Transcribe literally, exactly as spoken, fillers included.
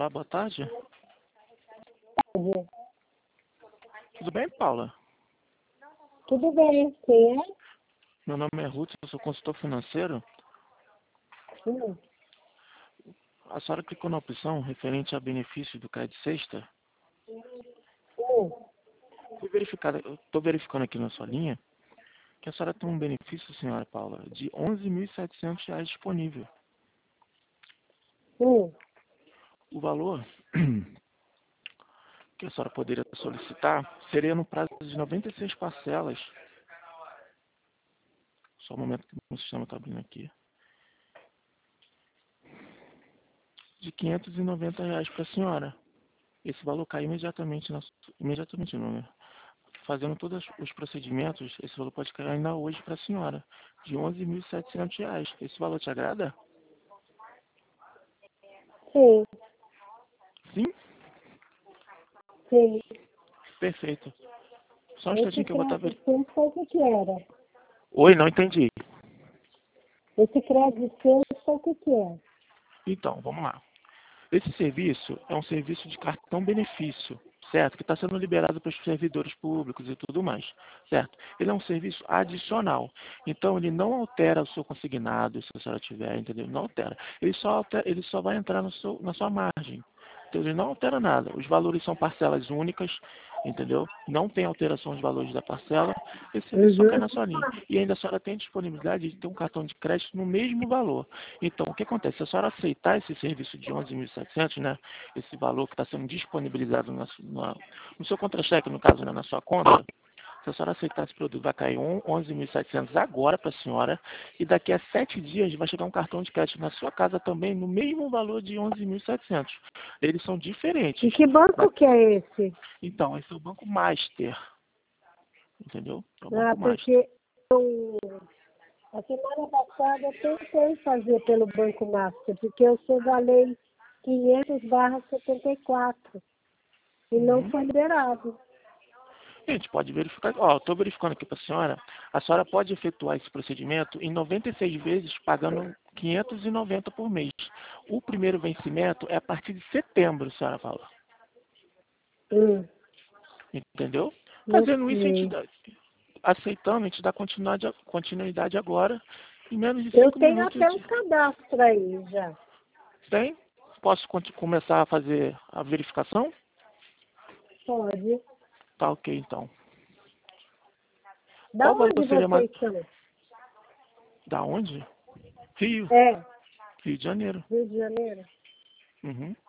Olá, boa tarde. Tarde. Tudo bem, Paula? Tudo bem, quem é? Meu nome é Ruth, eu sou consultor financeiro. Hum. A senhora clicou na opção referente a benefícios do Crédito Sexta. Hum. Fui verificar, eu estou verificando aqui na sua linha que a senhora tem um benefício, senhora Paula, de onze mil e setecentos reais disponível. Hum. O valor que a senhora poderia solicitar seria no prazo de noventa e seis parcelas. Só um momento que o sistema está abrindo aqui. De quinhentos e noventa reais para a senhora. Esse valor cai imediatamente, na, imediatamente não, né? Fazendo todos os procedimentos, esse valor pode cair ainda hoje para a senhora, de onze mil e setecentos reais. Esse valor te agrada? Sim, Sim? sim. Perfeito. Só um Esse instantinho que eu vou estar crédito vendo. seu, foi o que que era? Oi, não entendi. Esse crédito seu, foi o que que é? Então, vamos lá. Esse serviço é um serviço de cartão benefício, certo? Que está sendo liberado para os servidores públicos e tudo mais, certo? Ele é um serviço adicional. Então, ele não altera o seu consignado, se a senhora tiver, entendeu? Não altera. Ele só, altera, ele só vai entrar no seu, na sua margem. Então, ele não altera nada. Os valores são parcelas únicas, entendeu? Não tem alteração de valores da parcela. Esse serviço só cai Uhum. na sua linha. E ainda a senhora tem disponibilidade de ter um cartão de crédito no mesmo valor. Então, o que acontece? Se a senhora aceitar esse serviço de onze mil e setecentos, né? Esse valor que está sendo disponibilizado na, na, no seu contra-cheque, no caso, né, na sua conta, se a senhora aceitar esse produto, vai cair onze mil e setecentos agora para a senhora, e daqui a sete dias vai chegar um cartão de crédito na sua casa também, no mesmo valor de onze mil e setecentos. Eles são diferentes. E que banco Da- que é esse? Então, esse é o Banco Master, entendeu? É o Ah, Banco Master. porque eu, a semana passada eu tentei fazer pelo Banco Master, porque eu sou da lei quinhentos barra setenta e quatro e não Uhum. foi liberado. Gente, pode verificar. Ó, estou verificando aqui para a senhora. A senhora pode efetuar esse procedimento em noventa e seis vezes, pagando quinhentos e noventa por mês. O primeiro vencimento é a partir de setembro, senhora Paula. Hum. Entendeu? Fazendo isso, a gente Ok. dá, aceitando, a gente dá continuidade, continuidade agora. Em menos de Eu cinco tenho minutos, a até um gente cadastro aí já. tem. Posso conti- começar a fazer a verificação? Pode. Tá ok, então. Da Qual valor onde seria mais... vocês são? Da onde? Rio. É, Rio de Janeiro. Rio de Janeiro. Uhum.